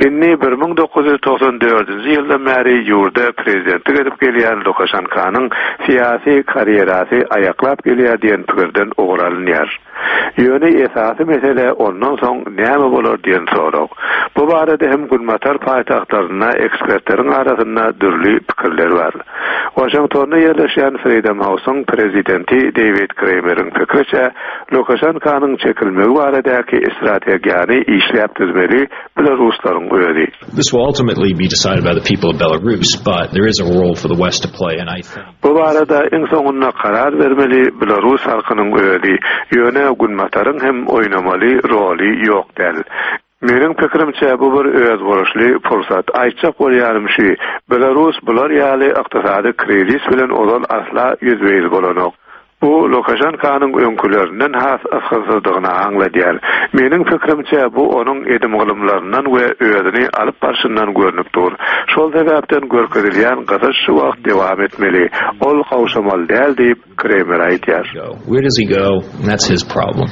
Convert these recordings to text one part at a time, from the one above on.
Inni 1994-nji ýyldan bäri ýurda prezidentlik edip gelýän Lukashenkanyň siyasi karierasy aýaklap gelýär diýen pikirden oguralynýar. Ýöne esasy mesele ondan soň näme bolar diýen sorag. Bu barada hem gulmatar paýtagtlaryna ekspertleriň arasynda dürli pikirler bar. Washingtonda ýerleşýän Freedom House'un prezidenti David Kramer'in pikiriçe Lukashenkanyň çekilmegi baradaky strategiýany işläp düzmeli Belaruslaryň öýüdi. This will ultimately be decided by the people of Belarus, but there is a role for the West to play, and I think bu barada iň soňunda karar bermeli Belarus halkynyň öýüdi. Ýöne gulmataryň hem oýnamaly roli ýok däl. Mening pikirimçe bu bir öz borçly fursat. Aýtjak bolýarmyşy, Belarus bular ýaly ykdysady krizis bilen ozal asla ýüzbeýiz bolanok. Bu Lukashenkanyň öňkülerinden has asgarsızdygyna aňladýar. Mening pikirimçe bu onuň edim gylymlaryndan we özüni alyp barşyndan görnüp dur. Şol sebäpden görkezilýän gyzyş şu wagt dewam etmeli. Ol gawşamaly däl diýip Kramer aýtýar. where does he go? And that's his problem.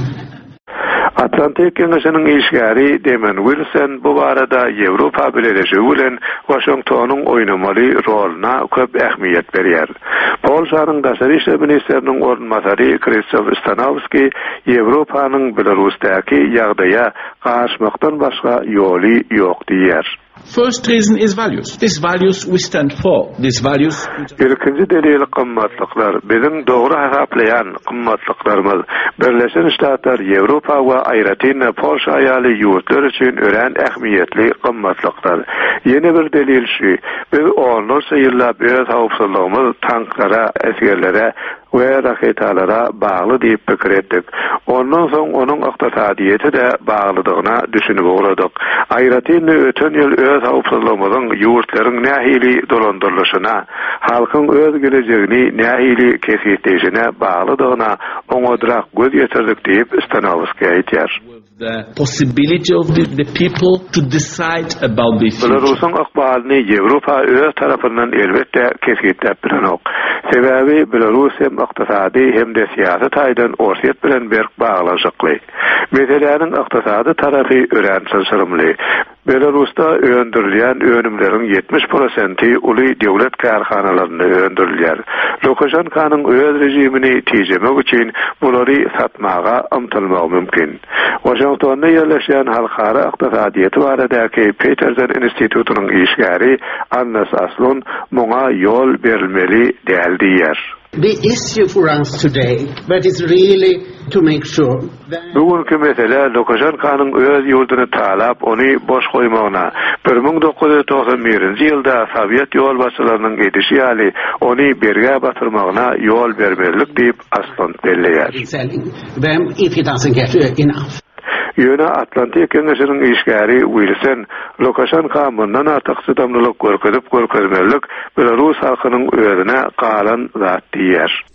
Atlantik Kengeşiniň işgäri Damon Wilson bu barada Ýewropa bileşigi bilen Washingtonyň oýnamaly roluna köp ähmiýet berýär. Polşanyň daşary işler ministriniň ornmasary Krzysztof Stanowski Ýewropanyň Belarusdaky ýagdaýa gaşmakdan başga ýoly ýok diýär. First reason is values. These values we stand for. These values. Ilkinji delil kymmatlyklar. Biziň dogry hasaplayan kymmatlyklarymyz Birleşen Ştatlar, Ýewropa we aýratynda Polşa ýaly ýurtlar üçin ören ähmiýetli kymmatlyklar. Ýene bir delil şu. Biz onlarca ýyllap öz hawpsuzlygymyz tanklara, esgerlere we raketalara bagly diýip pikir etdik. Ondan soň onuň ykdysadyýety de baglydygyna düşünip ogladyk. Aýratynda öten ýyl öz hawpsuzlygymyzyň ýurtlaryň nähili dolandyrlyşyna, halkyň öz gelejegini nähili kesitleşine baglydygyna oňodrak göz ýetirdik diýip Stanowski aýtýar. The possibility of the people to decide about the future. Belarusyň ykbalyny Ýewropa öz tarapyndan elbetde kesgitlep bilenok. Sebäbi Belarus hem ykdysady hem de siýasat aýdan orsiýet bilen berk baglanşykly. Meseleniň ykdysady tarapy örençilşirmli. Belarusda öndürilýän önümleriň 70% uly döwlet karhanalarynda öndürilýär. Lukashenkanyň öz rejimini tijemek üçin bulary satmaga ymtylmak mümkin. Washingtonda ýerleşýän halkara ykdysadyýety baradaky Peterson institutynyň işgäri Annas Aslun muňa ýol berilmeli däl diýär. The issue for us today, but it's really to make sure that Bugünkü mesele Lukashenkanyň öz ýurduny talap, ony boş goýmagyna, 1991-nji ýylda Sowet ýol başçylarynyň gedişi ýaly ony berge batyrmagyna ýol bermelik diýip Aslun belleýär. them if he doesn't get enough. Ýöne Atlantik Kengeşiniň işgäri Wilson Lukashenka mundan artyk sydamlylyk görkezip görkezmelik Belarus halkynyň özüne galan zat diýär.